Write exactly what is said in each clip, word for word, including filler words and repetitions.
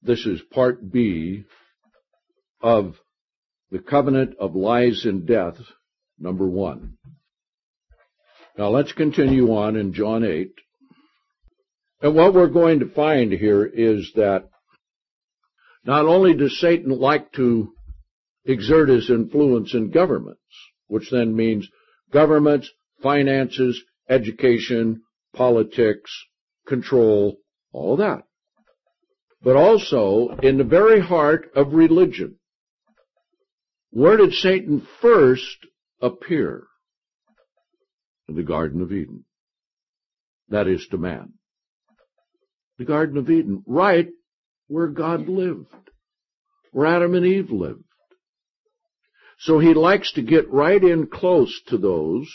This is part B of the covenant of lies and death, number one. Now let's continue on in John eight. And what we're going to find here is that not only does Satan like to exert his influence in governments, which then means governments, finances, education, politics, control, all that, but also in the very heart of religion. Where did Satan first appear? In the Garden of Eden. That is to man. The Garden of Eden, right where God lived, where Adam and Eve lived. So he likes to get right in close to those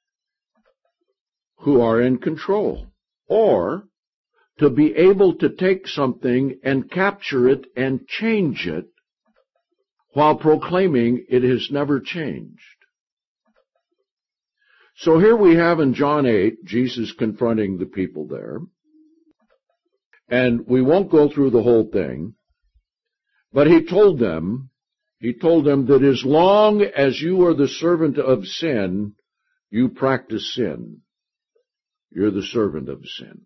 who are in control, or to be able to take something and capture it and change it while proclaiming it has never changed. So here we have in John eight, Jesus confronting the people there. And we won't go through the whole thing, but he told them, he told them that as long as you are the servant of sin, you practice sin. You're the servant of sin.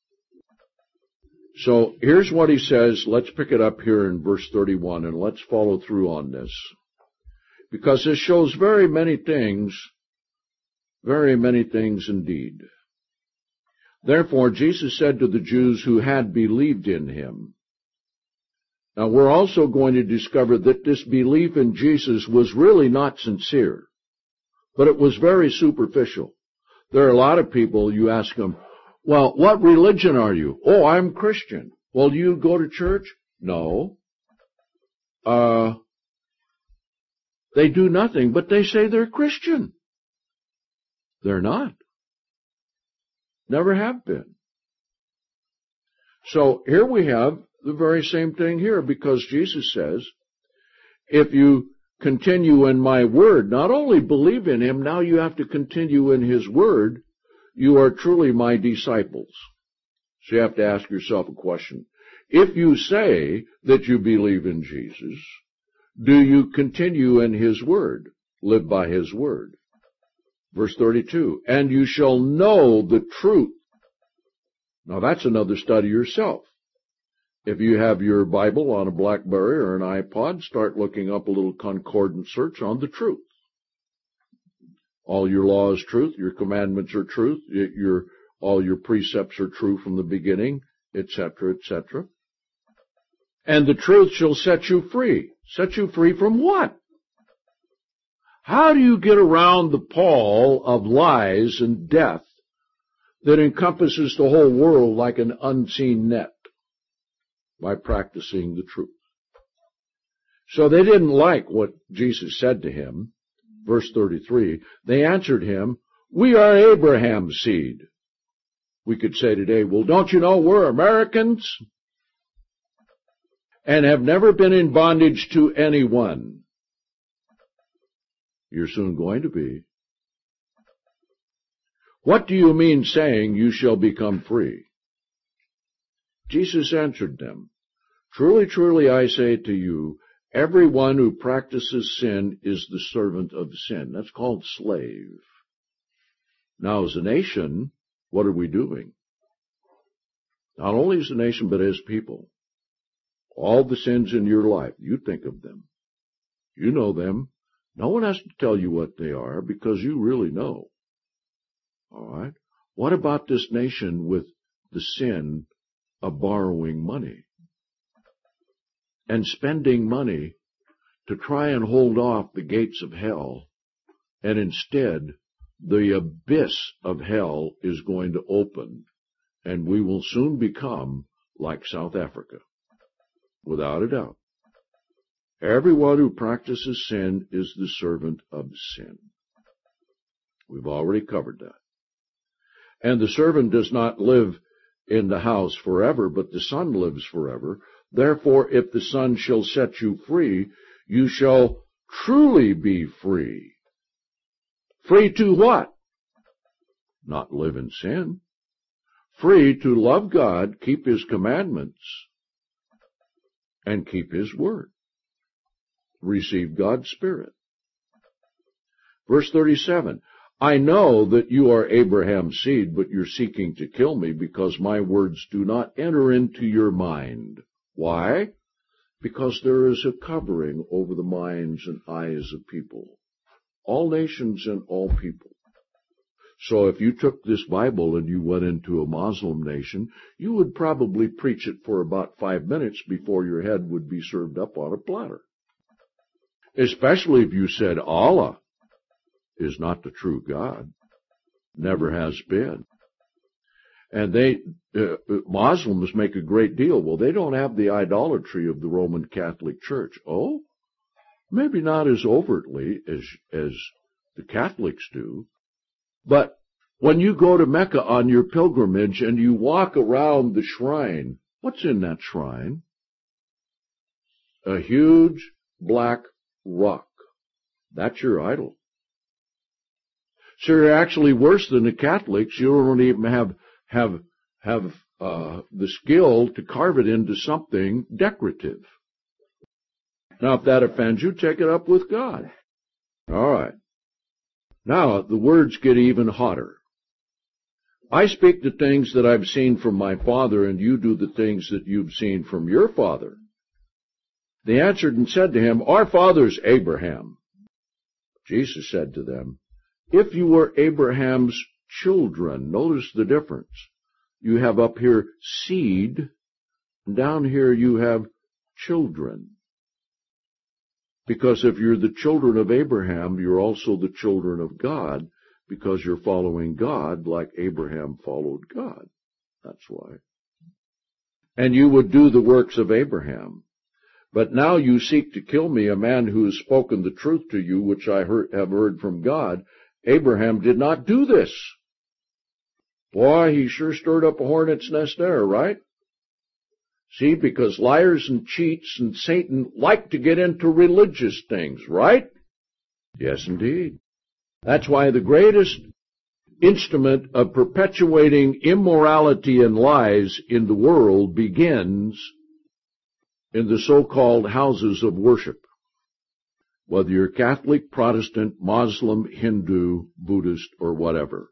So here's what he says. Let's pick it up here in verse thirty-one, and let's follow through on this. Because this shows very many things, very many things indeed. Therefore, Jesus said to the Jews who had believed in him. Now, we're also going to discover that this belief in Jesus was really not sincere, but it was very superficial. There are a lot of people, you ask them, well, what religion are you? Oh, I'm Christian. Well, do you go to church? No. Uh, they do nothing, but they say they're Christian. They're not. Never have been. So here we have the very same thing here, because Jesus says, if you continue in my word, not only believe in him, now you have to continue in his word, you are truly my disciples. So you have to ask yourself a question. If you say that you believe in Jesus, do you continue in his word, live by his word? Verse thirty-two, and you shall know the truth. Now that's another study yourself. If you have your Bible on a BlackBerry or an iPod, start looking up a little concordant search on the truth. All your law is truth, your commandments are truth, your, all your precepts are true from the beginning, et cetera, et cetera. And the truth shall set you free. Set you free from what? How do you get around the pall of lies and death that encompasses the whole world like an unseen net? By practicing the truth. So they didn't like what Jesus said to him. Verse thirty-three, they answered him, we are Abraham's seed. We could say today, well, don't you know we're Americans and have never been in bondage to anyone? You're soon going to be. What do you mean saying you shall become free? Jesus answered them, truly, truly, I say to you, everyone who practices sin is the servant of sin. That's called slave. Now, as a nation, what are we doing? Not only as a nation, but as people. All the sins in your life, you think of them. You know them. No one has to tell you what they are, because you really know. All right? What about this nation with the sin of borrowing money and spending money to try and hold off the gates of hell, and instead the abyss of hell is going to open, and we will soon become like South Africa, without a doubt. Everyone who practices sin is the servant of sin. We've already covered that. And the servant does not live in the house forever, but the Son lives forever. Therefore, if the Son shall set you free, you shall truly be free. Free to what? Not live in sin. Free to love God, keep his commandments, and keep his word. Receive God's Spirit. Verse thirty-seven, I know that you are Abraham's seed, but you're seeking to kill me because my words do not enter into your mind. Why? Because there is a covering over the minds and eyes of people, all nations and all people. So if you took this Bible and you went into a Muslim nation, you would probably preach it for about five minutes before your head would be served up on a platter. Especially if you said Allah is not the true God, never has been. And they, uh, Muslims make a great deal. Well, they don't have the idolatry of the Roman Catholic Church. Oh, maybe not as overtly as, as the Catholics do. But when you go to Mecca on your pilgrimage and you walk around the shrine, what's in that shrine? A huge black rock. That's your idol. So you're actually worse than the Catholics. You don't even have have have uh, the skill to carve it into something decorative. Now, if that offends you, take it up with God. All right. Now, the words get even hotter. I speak the things that I've seen from my father, and you do the things that you've seen from your father. They answered and said to him, Our father's Abraham. Jesus said to them, If you were Abraham's children, notice the difference. You have up here seed, and down here you have children. Because if you're the children of Abraham, you're also the children of God, because you're following God like Abraham followed God. That's why. And you would do the works of Abraham. But now you seek to kill me, a man who has spoken the truth to you, which I heard, have heard from God. Abraham did not do this. Boy, he sure stirred up a hornet's nest there, right? See, because liars and cheats and Satan like to get into religious things, right? Yes, indeed. That's why the greatest instrument of perpetuating immorality and lies in the world begins in the so-called houses of worship. Whether you're Catholic, Protestant, Muslim, Hindu, Buddhist, or whatever.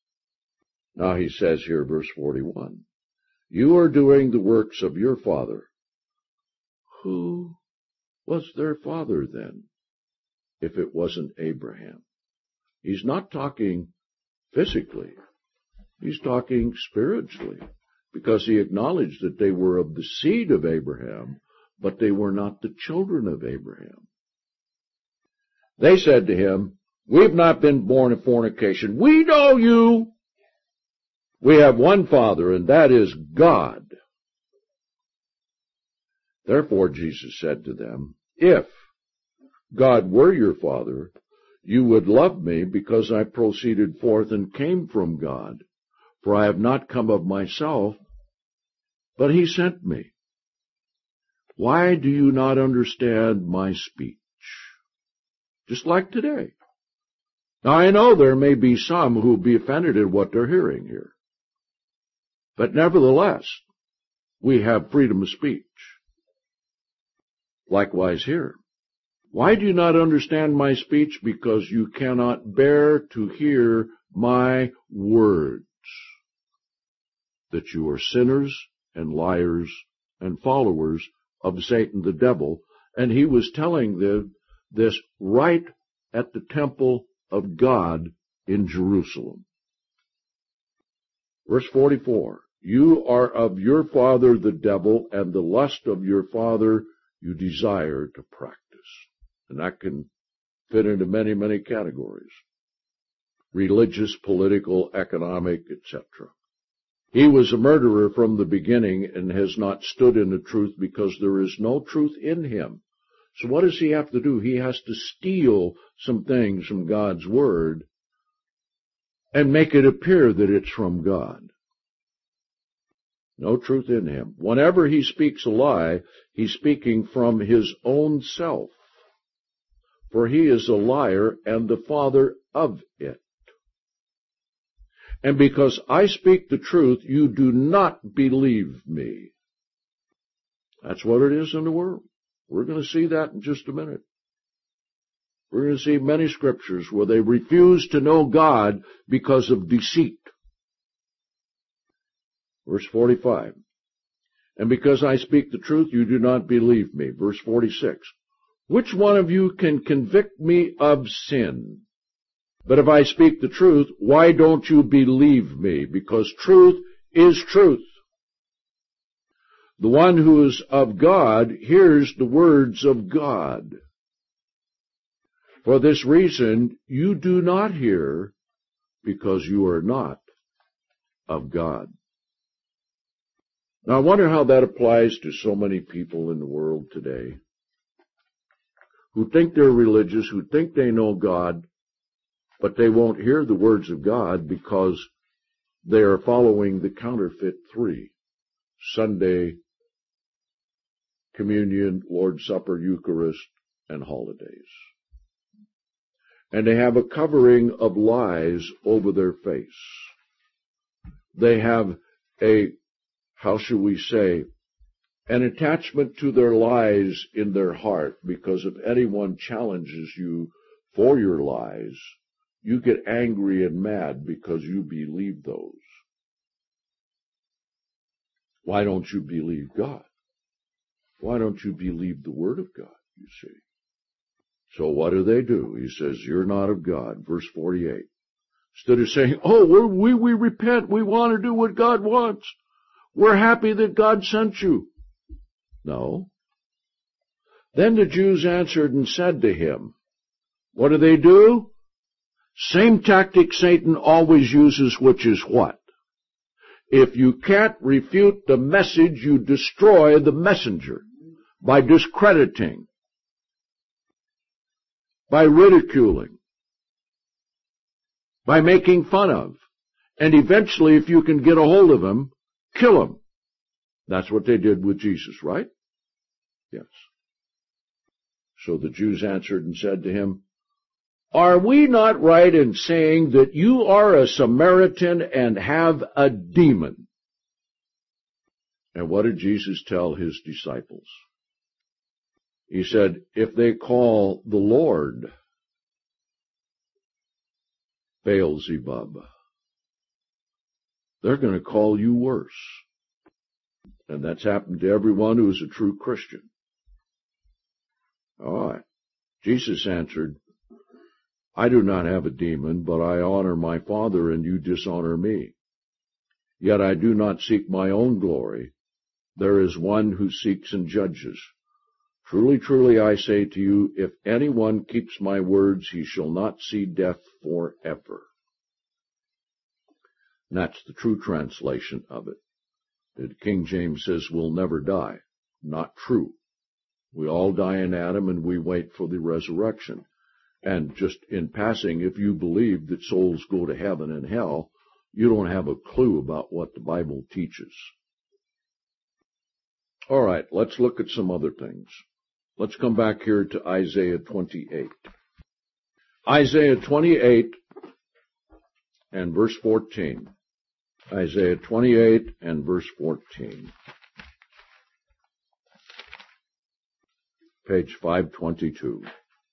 Now he says here, verse forty-one, You are doing the works of your father. Who was their father then, if it wasn't Abraham? He's not talking physically. He's talking spiritually, because he acknowledged that they were of the seed of Abraham, but they were not the children of Abraham. They said to him, We've not been born of fornication. We know you. We have one Father, and that is God. Therefore, Jesus said to them, If God were your Father, you would love me, because I proceeded forth and came from God. For I have not come of myself, but he sent me. Why do you not understand my speech? Just like today. Now, I know there may be some who will be offended at what they're hearing here. But nevertheless, we have freedom of speech. Likewise here. Why do you not understand my speech? Because you cannot bear to hear my words. That you are sinners and liars and followers of Satan the devil. And he was telling them this right at the temple of God in Jerusalem. Verse forty-four, You are of your father the devil, and the lust of your father you desire to practice. And that can fit into many, many categories. Religious, political, economic, et cetera. He was a murderer from the beginning and has not stood in the truth because there is no truth in him. So what does he have to do? He has to steal some things from God's Word and make it appear that it's from God. No truth in him. Whenever he speaks a lie, he's speaking from his own self. For he is a liar and the father of it. And because I speak the truth, you do not believe me. That's what it is in the world. We're going to see that in just a minute. We're going to see many scriptures where they refuse to know God because of deceit. Verse forty-five. And because I speak the truth, you do not believe me. Verse forty-six. Which one of you can convict me of sin? But if I speak the truth, why don't you believe me? Because truth is truth. The one who is of God hears the words of God. For this reason, you do not hear, because you are not of God. Now, I wonder how that applies to so many people in the world today who think they're religious, who think they know God, but they won't hear the words of God because they are following the counterfeit three: Sunday, communion, Lord's Supper, Eucharist, and holidays. And they have a covering of lies over their face. They have a, how shall we say, an attachment to their lies in their heart, because if anyone challenges you for your lies, you get angry and mad because you believe those. Why don't you believe God? Why don't you believe the Word of God, you see? So what do they do? He says, you're not of God. Verse forty-eight. Instead of saying, oh, we're, we, we repent, we want to do what God wants, we're happy that God sent you. No. Then the Jews answered and said to him, what do they do? Same tactic Satan always uses, which is what? If you can't refute the message, you destroy the messenger by discrediting, by ridiculing, by making fun of, and eventually, if you can get a hold of him, kill him. That's what they did with Jesus, right? Yes. So the Jews answered and said to him, are we not right in saying that you are a Samaritan and have a demon? And what did Jesus tell his disciples? He said, if they call the Lord Beelzebub, they're going to call you worse. And that's happened to everyone who is a true Christian. All right. Jesus answered, I do not have a demon, but I honor my Father, and you dishonor me. Yet I do not seek my own glory. There is one who seeks and judges. Truly, truly, I say to you, if anyone keeps my words, he shall not see death forever. And that's the true translation of it. The King James says, we'll never die. Not true. We all die in Adam, and we wait for the resurrection. And just in passing, if you believe that souls go to heaven and hell, you don't have a clue about what the Bible teaches. All right, let's look at some other things. Let's come back here to Isaiah twenty-eight. Isaiah twenty-eight and verse fourteen. Isaiah twenty-eight and verse fourteen. Page five twenty-two.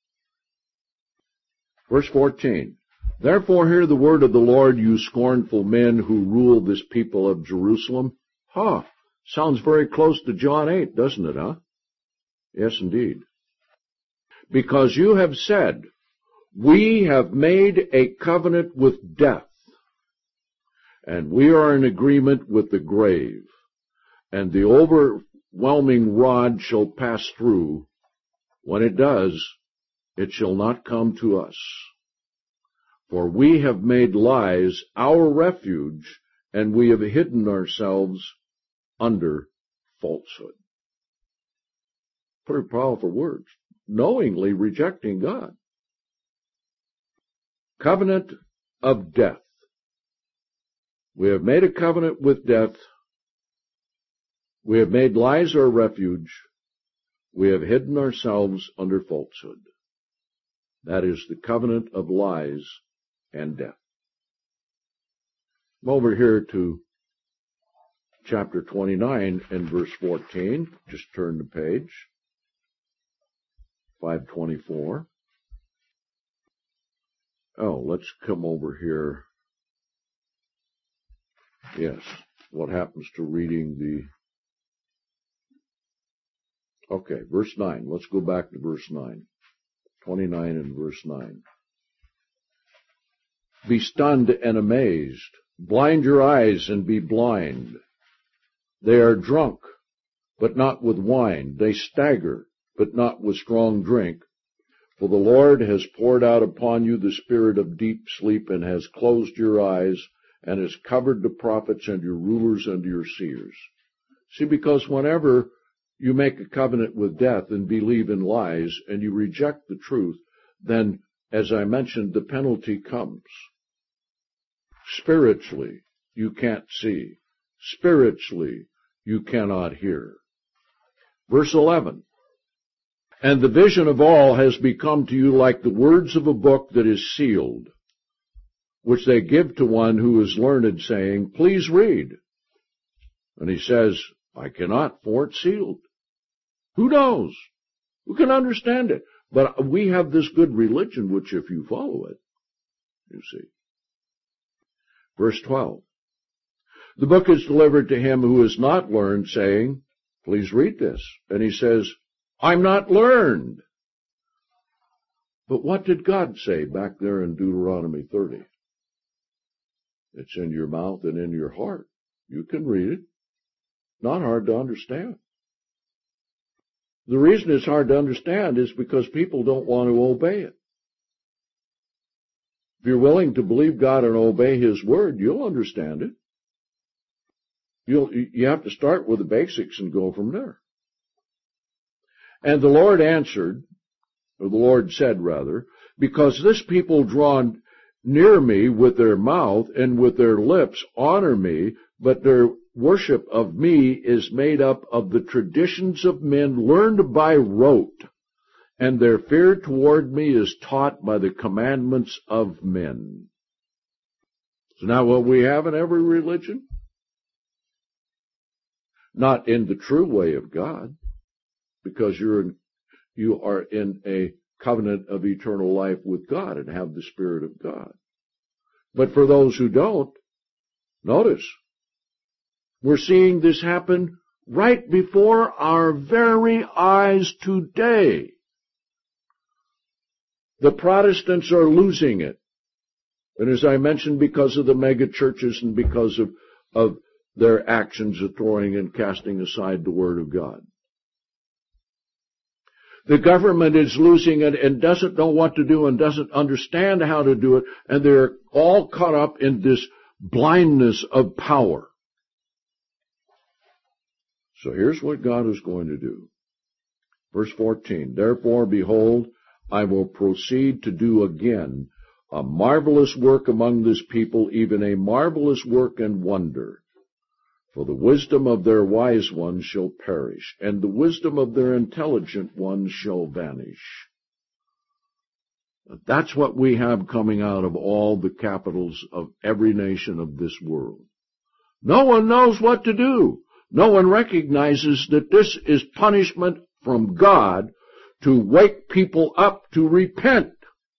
Verse fourteen. Therefore hear the word of the Lord, you scornful men who rule this people of Jerusalem. Huh, sounds very close to John eight, doesn't it, huh? Yes, indeed. Because you have said, we have made a covenant with death, and we are in agreement with the grave, and the overwhelming rod shall pass through. When it does, it shall not come to us. For we have made lies our refuge, and we have hidden ourselves under falsehood. Pretty powerful words. Knowingly rejecting God. Covenant of death. We have made a covenant with death. We have made lies our refuge. We have hidden ourselves under falsehood. That is the covenant of lies and death. I'm over here to chapter twenty-nine and verse fourteen. Just turn the page. five twenty-four. Oh, let's come over here. Yes. What happens to reading the... Okay, verse nine. Let's go back to verse nine. twenty-nine and verse nine. Be stunned and amazed. Blind your eyes and be blind. They are drunk, but not with wine. They stagger, but not with strong drink. For the Lord has poured out upon you the spirit of deep sleep, and has closed your eyes, and has covered the prophets and your rulers and your seers. See, because whenever you make a covenant with death and believe in lies, and you reject the truth, then, as I mentioned, the penalty comes. Spiritually, you can't see. Spiritually, you cannot hear. Verse eleven. And the vision of all has become to you like the words of a book that is sealed, which they give to one who is learned, saying, Please read. And he says, I cannot, for it's sealed. Who knows? Who can understand it? But we have this good religion, which if you follow it, you see. Verse twelve. The book is delivered to him who is not learned, saying, Please read this. And he says, I'm not learned. But what did God say back there in Deuteronomy thirty? It's in your mouth and in your heart. You can read it. Not hard to understand. The reason it's hard to understand is because people don't want to obey it. If you're willing to believe God and obey His Word, you'll understand it. You'll, you have to start with the basics and go from there. And the Lord answered, or the Lord said rather, because this people draw near me with their mouth and with their lips honor me, but their worship of me is made up of the traditions of men learned by rote, and their fear toward me is taught by the commandments of men. So now what we have in every religion? Not in the true way of God, because you're in, you are in a covenant of eternal life with God and have the Spirit of God. But for those who don't, notice, we're seeing this happen right before our very eyes today. The Protestants are losing it. And as I mentioned, because of the mega churches and because of, of their actions of throwing and casting aside the Word of God. The government is losing it and doesn't know what to do and doesn't understand how to do it, and they're all caught up in this blindness of power. So here's what God is going to do. Verse fourteen, Therefore, behold, I will proceed to do again a marvelous work among this people, even a marvelous work and wonder. For the wisdom of their wise ones shall perish, and the wisdom of their intelligent ones shall vanish. That's what we have coming out of all the capitals of every nation of this world. No one knows what to do. No one recognizes that this is punishment from God to wake people up to repent.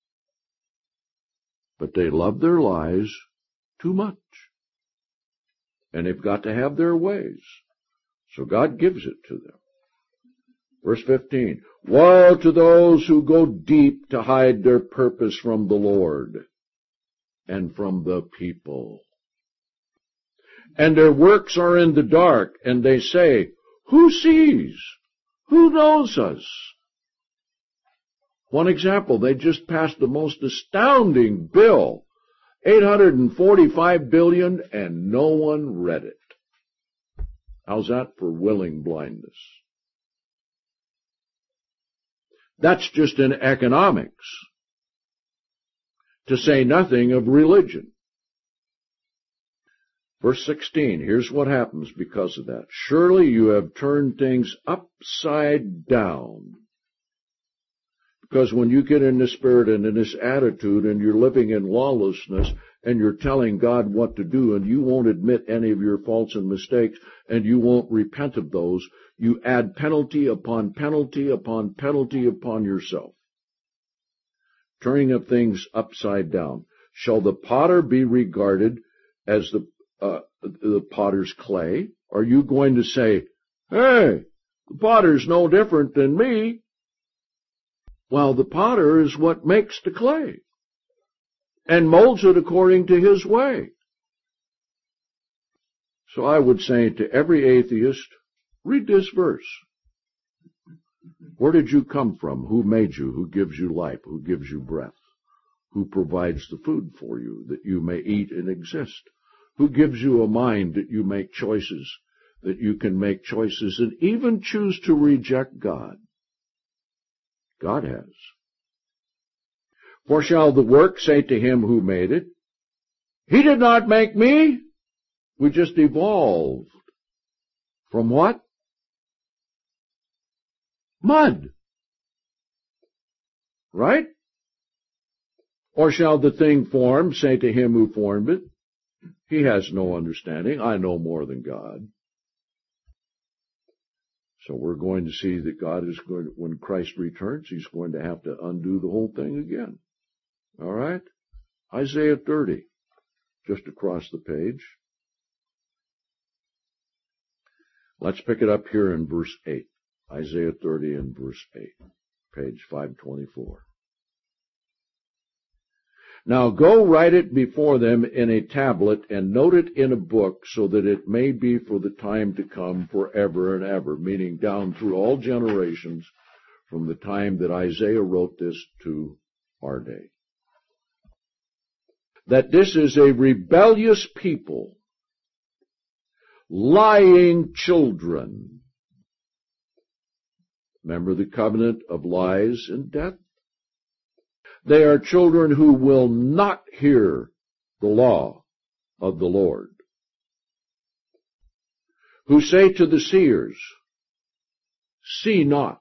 But they love their lies too much. And they've got to have their ways. So God gives it to them. Verse fifteen, Woe to those who go deep to hide their purpose from the Lord and from the people. And their works are in the dark, and they say, Who sees? Who knows us? One example, they just passed the most astounding bill. eight hundred forty-five billion dollars, and no one read it. How's that for willing blindness? That's just in economics, to say nothing of religion. Verse sixteen, here's what happens because of that. Surely you have turned things upside down, Because when you get in this spirit and in this attitude and you're living in lawlessness and you're telling God what to do and you won't admit any of your faults and mistakes and you won't repent of those, you add penalty upon penalty upon penalty upon yourself. Turning of things upside down. Shall the potter be regarded as the, uh, the potter's clay? Are you going to say, hey, the potter's no different than me? Well, the potter is what makes the clay and molds it according to his way. So I would say to every atheist, read this verse. Where did you come from? Who made you? Who gives you life? Who gives you breath? Who provides the food for you that you may eat and exist? Who gives you a mind that you make choices, that you can make choices and even choose to reject God? God has. For shall the work say to him who made it, he did not make me? We just evolved. From what? Mud. Right? Or shall the thing formed say to him who formed it, he has no understanding, I know more than God. So we're going to see that God is going to, when Christ returns, he's going to have to undo the whole thing again. All right? Isaiah thirty, just across the page. Let's pick it up here in verse eight. Isaiah thirty and verse eight, page five twenty-four. Now go write it before them in a tablet and note it in a book so that it may be for the time to come forever and ever, meaning down through all generations from the time that Isaiah wrote this to our day. That this is a rebellious people, lying children. Remember the covenant of lies and death? They are children who will not hear the law of the Lord, who say to the seers, see not,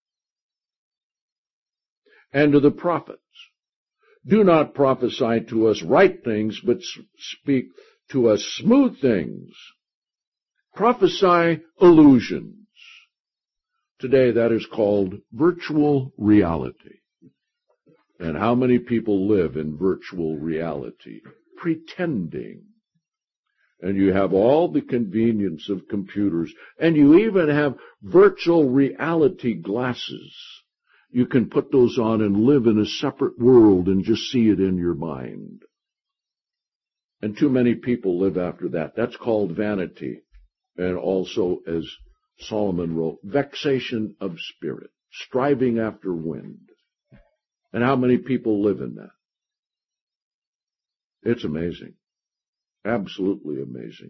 and to the prophets, do not prophesy to us right things, but speak to us smooth things. Prophesy illusions. Today that is called virtual reality. And how many people live in virtual reality? Pretending. And you have all the convenience of computers. And you even have virtual reality glasses. You can put those on and live in a separate world and just see it in your mind. And too many people live after that. That's called vanity. And also, as Solomon wrote, vexation of spirit, striving after wind. And how many people live in that? It's amazing. Absolutely amazing.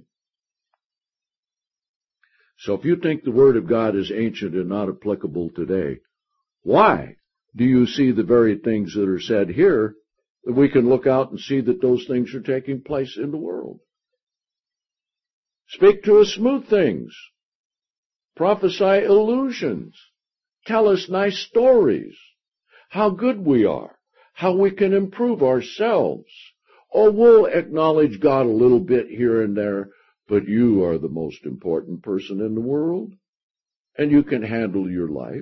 So if you think the Word of God is ancient and not applicable today, why do you see the very things that are said here that we can look out and see that those things are taking place in the world? Speak to us smooth things. Prophesy illusions. Tell us nice stories. How good we are, how we can improve ourselves. Oh, we'll acknowledge God a little bit here and there, but you are the most important person in the world, and you can handle your life.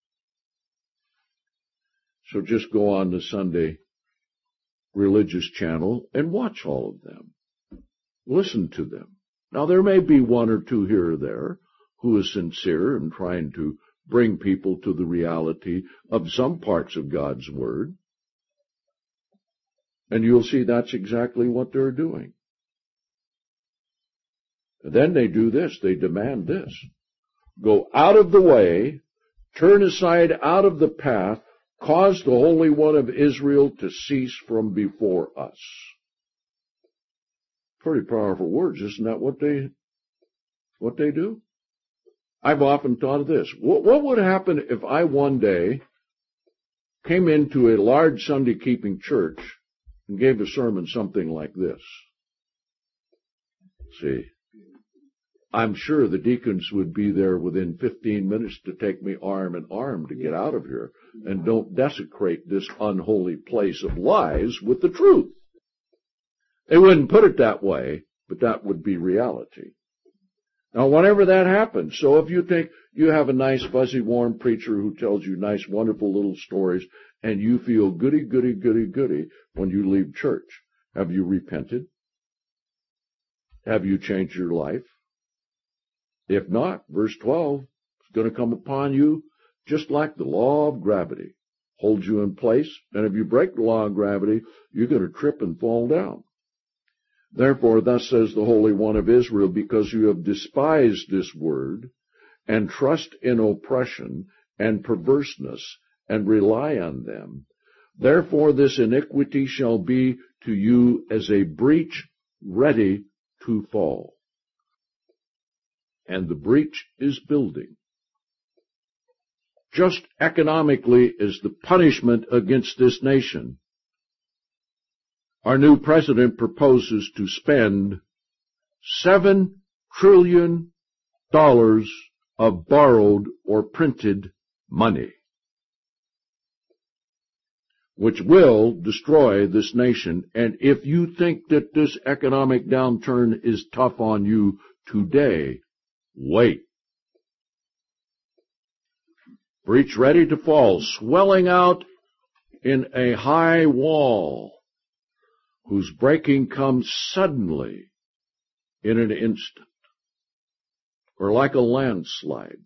So just go on the Sunday religious channel and watch all of them. Listen to them. Now, there may be one or two here or there who is sincere in trying to bring people to the reality of some parts of God's Word. And you'll see that's exactly what they're doing. And then they do this, they demand this. Go out of the way, turn aside out of the path, cause the Holy One of Israel to cease from before us. Pretty powerful words, isn't that what they, what they do? I've often thought of this. What, what would happen if I one day came into a large Sunday-keeping church and gave a sermon something like this? See, I'm sure the deacons would be there within fifteen minutes to take me arm in arm to get out of here. And don't desecrate this unholy place of lies with the truth. They wouldn't put it that way, but that would be reality. Now, whenever that happens, so if you think you have a nice, fuzzy, warm preacher who tells you nice, wonderful little stories, and you feel goody, goody, goody, goody when you leave church, have you repented? Have you changed your life? If not, verse twelve is going to come upon you just like the law of gravity. Holds you in place, and if you break the law of gravity, you're going to trip and fall down. Therefore, thus says the Holy One of Israel, because you have despised this word, and trust in oppression and perverseness, and rely on them, therefore this iniquity shall be to you as a breach ready to fall. And the breach is building. Just economically as the punishment against this nation, our new president proposes to spend seven trillion dollars of borrowed or printed money, which will destroy this nation. And if you think that this economic downturn is tough on you today, wait. Breach ready to fall, swelling out in a high wall, whose breaking comes suddenly in an instant, or like a landslide.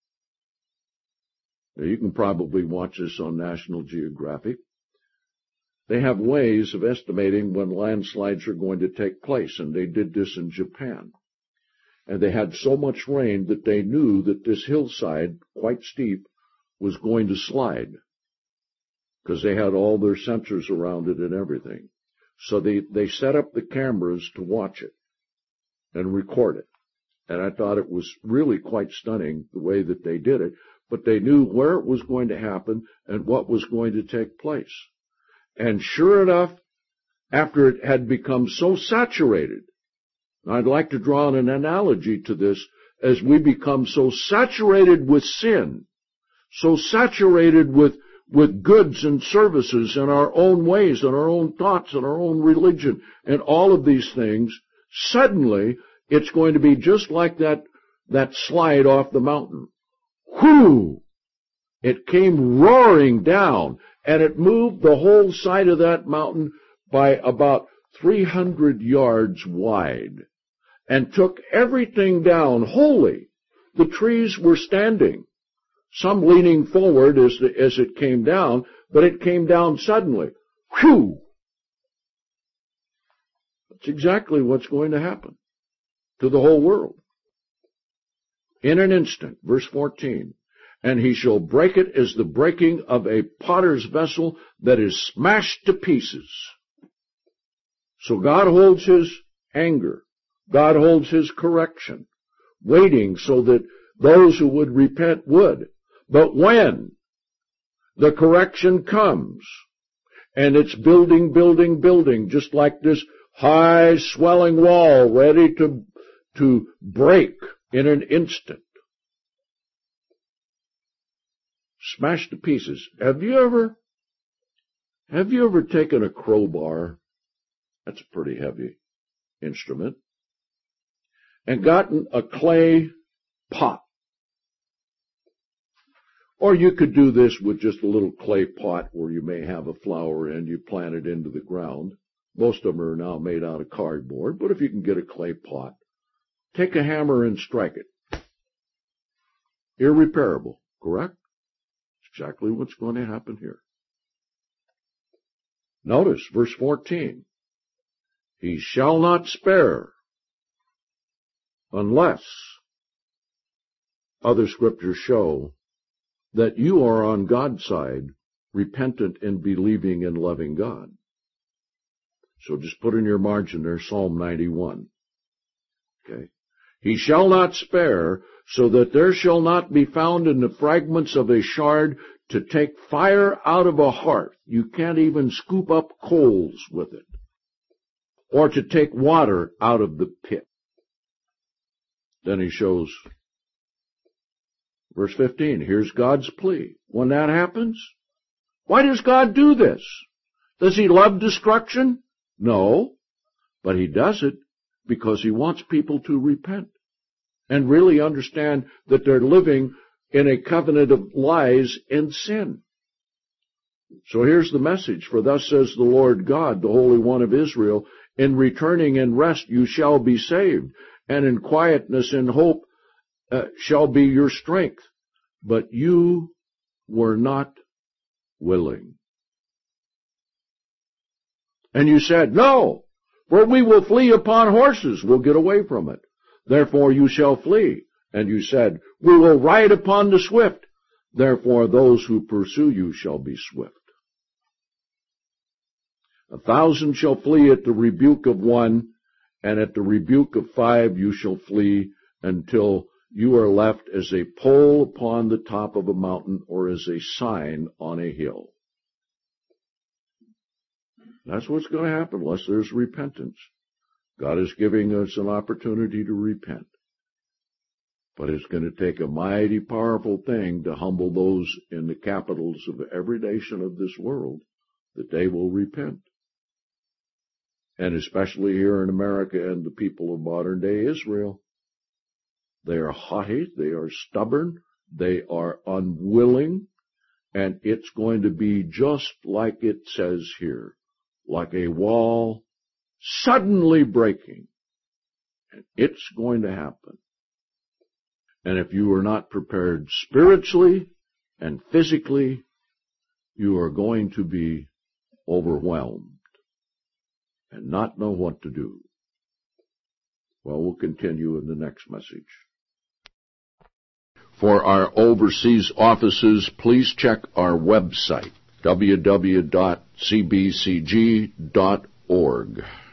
Now, you can probably watch this on National Geographic. They have ways of estimating when landslides are going to take place, and they did this in Japan. And they had so much rain that they knew that this hillside, quite steep, was going to slide, because they had all their sensors around it and everything. So they, they set up the cameras to watch it and record it. And I thought it was really quite stunning the way that they did it. But they knew where it was going to happen and what was going to take place. And sure enough, after it had become so saturated, I'd like to draw an analogy to this, as we become so saturated with sin, so saturated with with goods and services and our own ways and our own thoughts and our own religion and all of these things, suddenly it's going to be just like that, that slide off the mountain. Whoo! It came roaring down, and it moved the whole side of that mountain by about three hundred yards wide, and took everything down wholly. The trees were standing, some leaning forward as, the, as it came down, but it came down suddenly. Whew! That's exactly what's going to happen to the whole world. In an instant, verse fourteen, and he shall break it as the breaking of a potter's vessel that is smashed to pieces. So God holds his anger. God holds his correction, waiting so that those who would repent would. But when the correction comes, and it's building, building, building, just like this high swelling wall ready to, to break in an instant, smashed to pieces. Have you ever, have you ever taken a crowbar? That's a pretty heavy instrument. And gotten a clay pot. Or you could do this with just a little clay pot where you may have a flower in, you plant it into the ground. Most of them are now made out of cardboard, but if you can get a clay pot, take a hammer and strike it. Irreparable, correct? That's exactly what's going to happen here. Notice verse fourteen. He shall not spare unless other scriptures show that you are on God's side, repentant and believing and loving God. So just put in your margin there Psalm ninety-one. Okay. He shall not spare, so that there shall not be found in the fragments of a shard to take fire out of a hearth. You can't even scoop up coals with it. Or to take water out of the pit. Then he shows, verse fifteen, here's God's plea. When that happens, why does God do this? Does he love destruction? No, but he does it because he wants people to repent and really understand that they're living in a covenant of lies and sin. So here's the message. For thus says the Lord God, the Holy One of Israel, in returning and rest you shall be saved, and in quietness and hope uh, shall be your strength. But you were not willing. And you said, no, for we will flee upon horses. We'll get away from it. Therefore you shall flee. And you said, we will ride upon the swift. Therefore those who pursue you shall be swift. A thousand shall flee at the rebuke of one, and at the rebuke of five you shall flee, until you are left as a pole upon the top of a mountain, or as a sign on a hill. That's what's going to happen unless there's repentance. God is giving us an opportunity to repent. But it's going to take a mighty powerful thing to humble those in the capitals of every nation of this world, that they will repent. And especially here in America and the people of modern day Israel. They are haughty, they are stubborn, they are unwilling, and it's going to be just like it says here, like a wall suddenly breaking. And it's going to happen. And if you are not prepared spiritually and physically, you are going to be overwhelmed and not know what to do. Well, we'll continue in the next message. For our overseas offices, please check our website, w w w dot c b c g dot org.